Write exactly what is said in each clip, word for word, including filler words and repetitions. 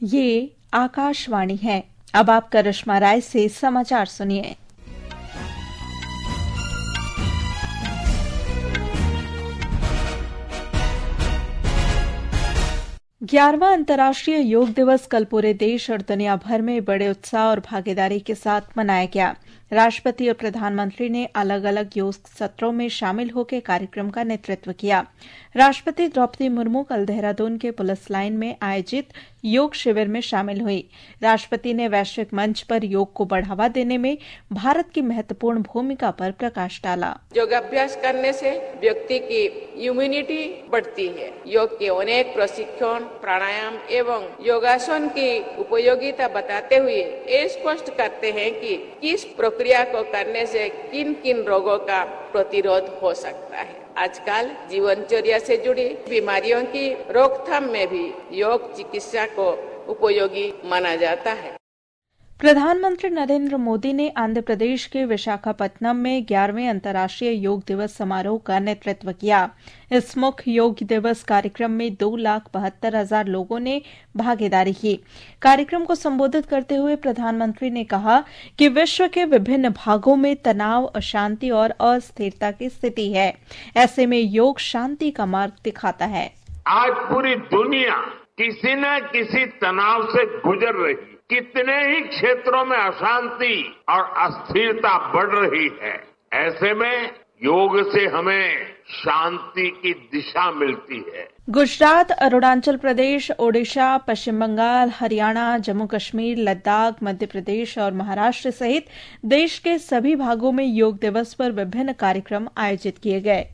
ये आकाशवाणी है। अब आप करिश्मा राय से समाचार सुनिए। ग्यारहवां अंतर्राष्ट्रीय योग दिवस कल पूरे देश और दुनिया भर में बड़े उत्साह और भागीदारी के साथ मनाया गया। राष्ट्रपति और प्रधानमंत्री ने अलग अलग योग सत्रों में शामिल होकर कार्यक्रम का नेतृत्व किया। राष्ट्रपति द्रौपदी मुर्मू कल देहरादून के पुलिस लाइन में आयोजित योग शिविर में शामिल हुई। राष्ट्रपति ने वैश्विक मंच पर योग को बढ़ावा देने में भारत की महत्वपूर्ण भूमिका पर प्रकाश डाला। योगाभ्यास करने से व्यक्ति की इम्यूनिटी बढ़ती है। योग के अनेक प्रशिक्षण, प्राणायाम एवं योगासन की उपयोगिता बताते हुए ये स्पष्ट करते हैं कि किस प्रक्रिया को करने से किन किन रोगों का प्रतिरोध हो सकता है। आजकल जीवनचर्या से जुड़ी बीमारियों की रोकथाम में भी योग चिकित्सा को उपयोगी माना जाता है। प्रधानमंत्री नरेंद्र मोदी ने आंध्र प्रदेश के विशाखापत्तनम में ग्यारहवें अंतर्राष्ट्रीय योग दिवस समारोह का नेतृत्व किया। इस मुख्य योग दिवस कार्यक्रम में दो लाख बहत्तर हजार लोगों ने भागीदारी की। कार्यक्रम को संबोधित करते हुए प्रधानमंत्री ने कहा कि विश्व के विभिन्न भागों में तनाव, अशांति और अस्थिरता की स्थिति है। ऐसे में योग शांति का मार्ग दिखाता है। आज पूरी दुनिया किसी न किसी तनाव से गुजर रही, कितने ही क्षेत्रों में अशांति और अस्थिरता बढ़ रही है। ऐसे में योग से हमें शांति की दिशा मिलती है। गुजरात, अरुणाचल प्रदेश, ओडिशा, पश्चिम बंगाल, हरियाणा, जम्मू कश्मीर, लद्दाख, मध्य प्रदेश और महाराष्ट्र सहित देश के सभी भागों में योग दिवस पर विभिन्न कार्यक्रम आयोजित किए गए।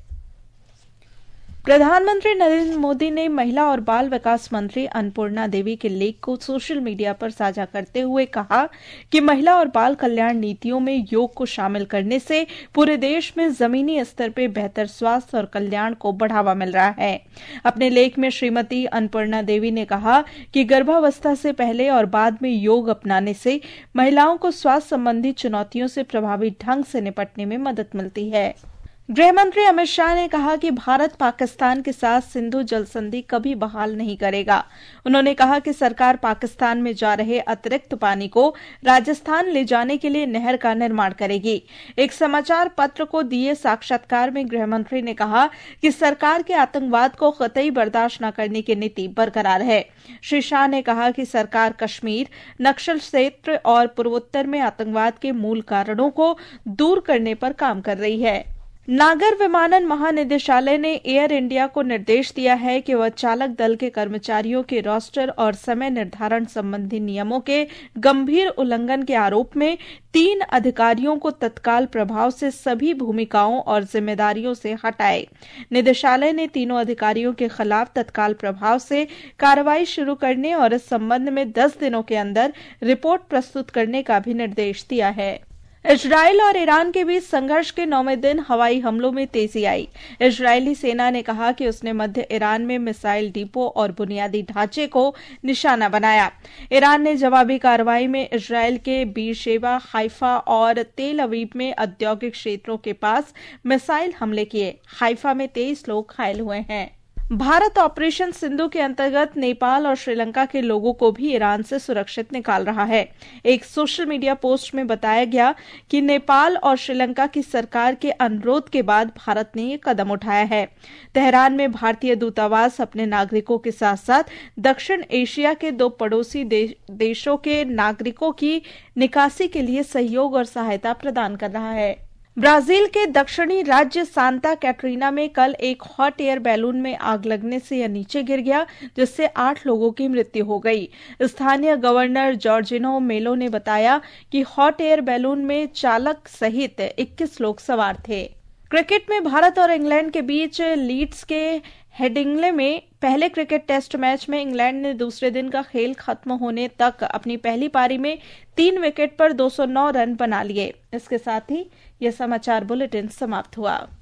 प्रधानमंत्री नरेंद्र मोदी ने महिला और बाल विकास मंत्री अन्नपूर्णा देवी के लेख को सोशल मीडिया पर साझा करते हुए कहा कि महिला और बाल कल्याण नीतियों में योग को शामिल करने से पूरे देश में जमीनी स्तर पर बेहतर स्वास्थ्य और कल्याण को बढ़ावा मिल रहा है। अपने लेख में श्रीमती अन्नपूर्णा देवी ने कहा कि गर्भावस्था से पहले और बाद में योग अपनाने से महिलाओं को स्वास्थ्य संबंधी चुनौतियों से प्रभावी ढंग से निपटने में मदद मिलती है। गृह मंत्री अमित शाह ने कहा कि भारत पाकिस्तान के साथ सिंधु जल संधि कभी बहाल नहीं करेगा। उन्होंने कहा कि सरकार पाकिस्तान में जा रहे अतिरिक्त पानी को राजस्थान ले जाने के लिए नहर का निर्माण करेगी। एक समाचार पत्र को दिए साक्षात्कार में गृह मंत्री ने कहा कि सरकार के आतंकवाद को कतई बर्दाश्त न करने की नीति बरकरार है। श्री शाह ने कहा कि सरकार कश्मीर, नक्सल क्षेत्र और पूर्वोत्तर में आतंकवाद के मूल कारणों को दूर करने पर काम कर रही है। नागर विमानन महानिदेशालय ने एयर इंडिया को निर्देश दिया है कि वह चालक दल के कर्मचारियों के रोस्टर और समय निर्धारण संबंधी नियमों के गंभीर उल्लंघन के आरोप में तीन अधिकारियों को तत्काल प्रभाव से सभी भूमिकाओं और जिम्मेदारियों से हटाए। निदेशालय ने तीनों अधिकारियों के खिलाफ तत्काल प्रभाव से कार्रवाई शुरू करने और इस संबंध में दस दिनों के अंदर रिपोर्ट प्रस्तुत करने का भी निर्देश दिया है। इजरायल और ईरान के बीच संघर्ष के नौवें दिन हवाई हमलों में तेजी आई। इजरायली सेना ने कहा कि उसने मध्य ईरान में मिसाइल डिपो और बुनियादी ढांचे को निशाना बनाया। ईरान ने जवाबी कार्रवाई में इजरायल के बीरशेबा, हाइफा और तेल अवीव में औद्योगिक क्षेत्रों के पास मिसाइल हमले किए। हाइफा में तेईस लोग घायल हुए हैं। भारत ऑपरेशन सिंधु के अंतर्गत नेपाल और श्रीलंका के लोगों को भी ईरान से सुरक्षित निकाल रहा है। एक सोशल मीडिया पोस्ट में बताया गया कि नेपाल और श्रीलंका की सरकार के अनुरोध के बाद भारत ने ये कदम उठाया है। तेहरान में भारतीय दूतावास अपने नागरिकों के साथ साथ दक्षिण एशिया के दो पड़ोसी दे, देशों के नागरिकों की निकासी के लिए सहयोग और सहायता प्रदान कर रहा है। ब्राजील के दक्षिणी राज्य सांता कैटरीना में कल एक हॉट एयर बैलून में आग लगने से यह नीचे गिर गया, जिससे आठ लोगों की मृत्यु हो गई। स्थानीय गवर्नर जॉर्जिनो मेलो ने बताया कि हॉट एयर बैलून में चालक सहित इक्कीस लोग सवार थे। क्रिकेट में भारत और इंग्लैंड के बीच लीड्स के हेडिंग्ले में पहले क्रिकेट टेस्ट मैच में इंग्लैंड ने दूसरे दिन का खेल खत्म होने तक अपनी पहली पारी में तीन विकेट पर दो सौ नौ रन बना लिए। इसके साथ ही यह समाचार बुलेटिन समाप्त हुआ।